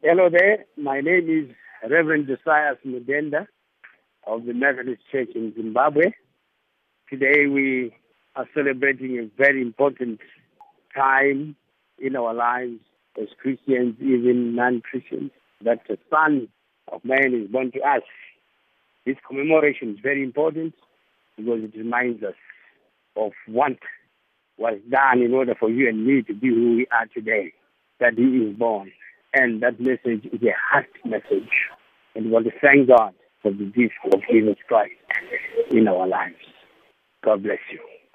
Hello there. My name is Reverend Josiah Mudenda of the Methodist Church in Zimbabwe. Today we are celebrating a very important time in our lives as Christians, even non-Christians, that the Son of Man is born to us. This commemoration is very important because it reminds us of what was done in order for you and me to be who we are today, that He is born. And that message is a heart message. And we want to thank God for the gift of Jesus Christ in our lives. God bless you.